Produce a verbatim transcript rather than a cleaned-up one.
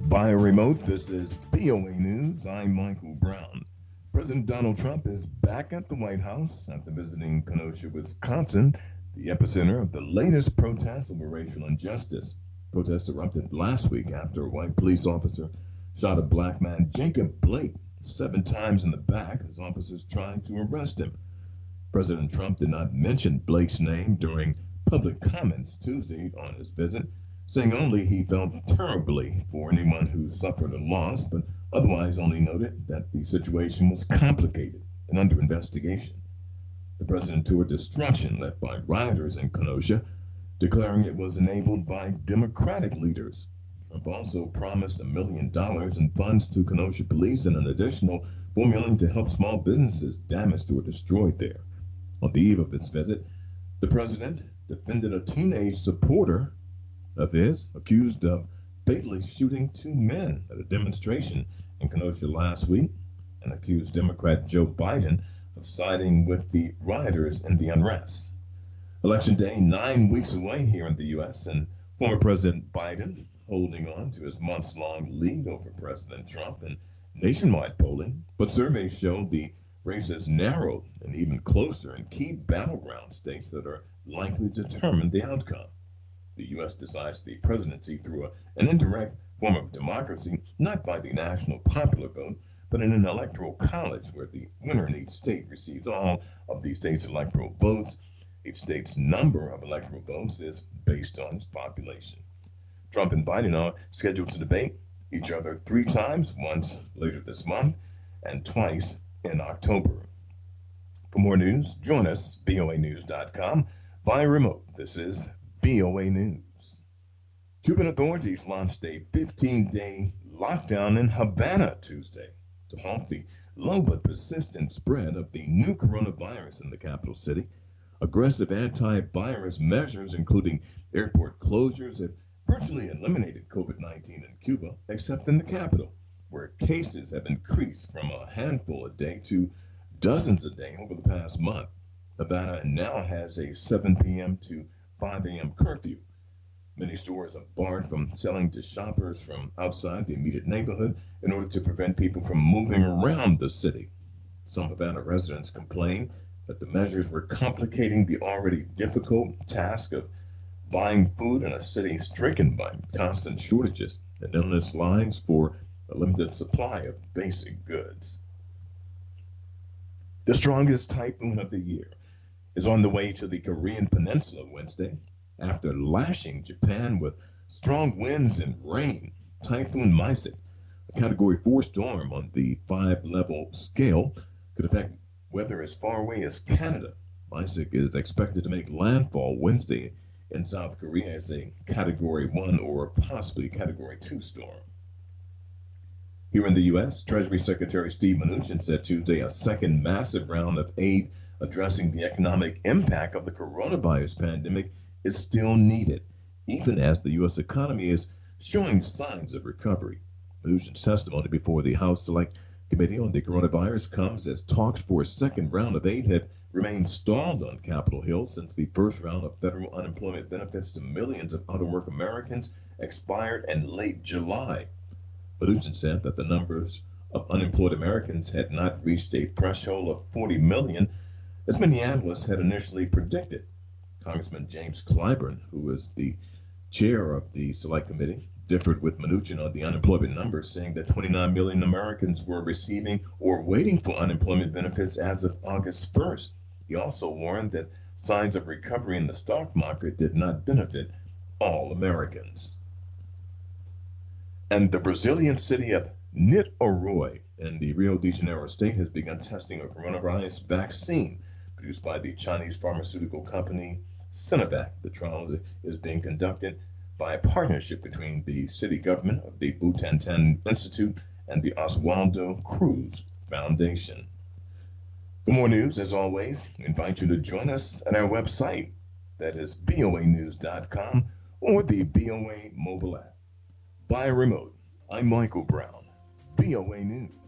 Via remote, this is B O A News. I'm Michael Brown. President Donald Trump is back at the White House after visiting Kenosha, Wisconsin, the epicenter of the latest protests over racial injustice. Protests erupted last week after a white police officer shot a black man, Jacob Blake, seven times in the back as officers tried to arrest him. President Trump did not mention Blake's name during public comments Tuesday on his visit, saying only he felt terribly for anyone who suffered a loss, but otherwise only noted that the situation was complicated and under investigation. The president toured destruction left by rioters in Kenosha, declaring it was enabled by Democratic leaders. Trump also promised a million dollars in funds to Kenosha police and an additional four million dollars to help small businesses damaged or destroyed there. On the eve of his visit, the president defended a teenage supporter of his accused of fatally shooting two men at a demonstration in Kenosha last week, and accused Democrat Joe Biden of siding with the rioters in the unrest. Election day nine weeks away here in the U S, and former President Biden holding on to his months-long lead over President Trump in nationwide polling, but surveys show the race has narrowed and even closer in key battleground states that are likely to determine the outcome. The U S decides the presidency through a, an indirect form of democracy, not by the national popular vote, but in an electoral college where the winner in each state receives all of the state's electoral votes. Each state's number of electoral votes is based on its population. Trump and Biden are scheduled to debate each other three times, once later this month and twice in October. For more news, join us, B O A news dot com, via remote. This is B O A News. Cuban authorities launched a fifteen-day lockdown in Havana Tuesday to halt the low but persistent spread of the new coronavirus in the capital city. Aggressive antivirus measures, including airport closures, have virtually eliminated COVID nineteen in Cuba, except in the capital, where cases have increased from a handful a day to dozens a day over the past month. Havana now has a seven p.m. to five a.m. curfew. Many stores are barred from selling to shoppers from outside the immediate neighborhood in order to prevent people from moving around the city. Some Havana residents complain that the measures were complicating the already difficult task of buying food in a city stricken by constant shortages and endless lines for a limited supply of basic goods. The strongest typhoon of the year is on the way to the Korean Peninsula Wednesday. After lashing Japan with strong winds and rain, Typhoon Maisik, a Category four storm on the five-level scale, could affect weather as far away as Canada. Maisik is expected to make landfall Wednesday in South Korea as a Category one or possibly Category two storm. Here in the U S, Treasury Secretary Steve Mnuchin said Tuesday a second massive round of aid addressing the economic impact of the coronavirus pandemic is still needed, even as the U S economy is showing signs of recovery. Mnuchin's testimony before the House Select Committee on the Coronavirus comes as talks for a second round of aid have remained stalled on Capitol Hill since the first round of federal unemployment benefits to millions of out-of-work Americans expired in late July. Mnuchin said that the numbers of unemployed Americans had not reached a threshold of forty million, as many analysts had initially predicted. Congressman James Clyburn, who is the chair of the Select Committee, differed with Mnuchin on the unemployment numbers, saying that twenty-nine million Americans were receiving or waiting for unemployment benefits as of August first. He also warned that signs of recovery in the stock market did not benefit all Americans. And the Brazilian city of Niterói in the Rio de Janeiro state has begun testing a coronavirus vaccine produced by the Chinese pharmaceutical company Sinovac. The trial is being conducted by a partnership between the city government of the Butantan Institute and the Oswaldo Cruz Foundation. For more news, as always, we invite you to join us at our website, that is B O A news dot com, or the B O A mobile app. Via remote, I'm Michael Brown, B O A News.